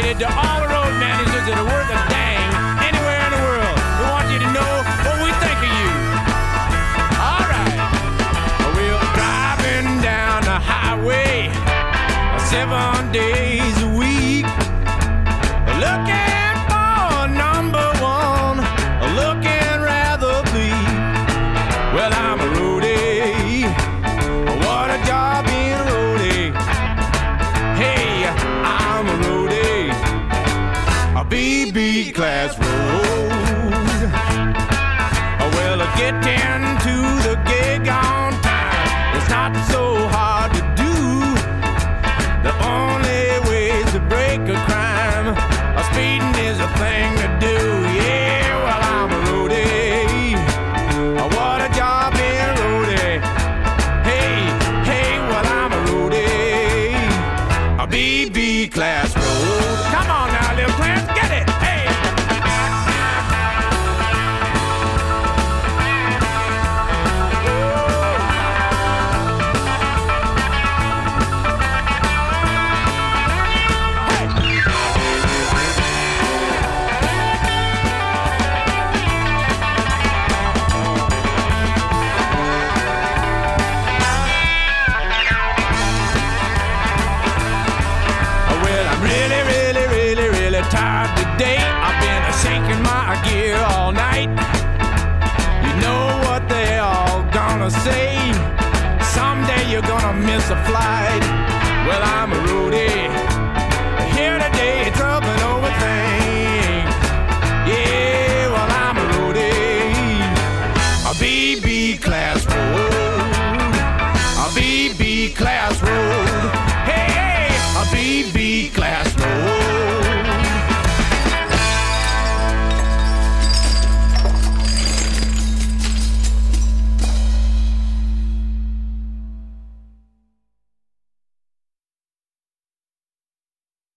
dedicated to all the road managers that are worth a dang anywhere in the world. We want you to know what we think of you. All right. We're driving down the highway 7 days a week, looking for number one, looking rather bleak. Well, I'm a roadie. What a job being a roadie. Hey, I'm a roadie. A BB class road. Well, getting to the gig on time, it's not so hard to do. The only ways to break a crime, speeding is a thing to do. Yeah, well, I'm a roadie. What a job being a roadie. Hey, hey, well, I'm a roadie. A BB class road. Come on now, little Clarence, get it. Hey. Tired today, I've been shaking my gear all night. You know what they all gonna say, someday you're gonna miss a flight. Well, I'm a roadie, here today, troubling over things.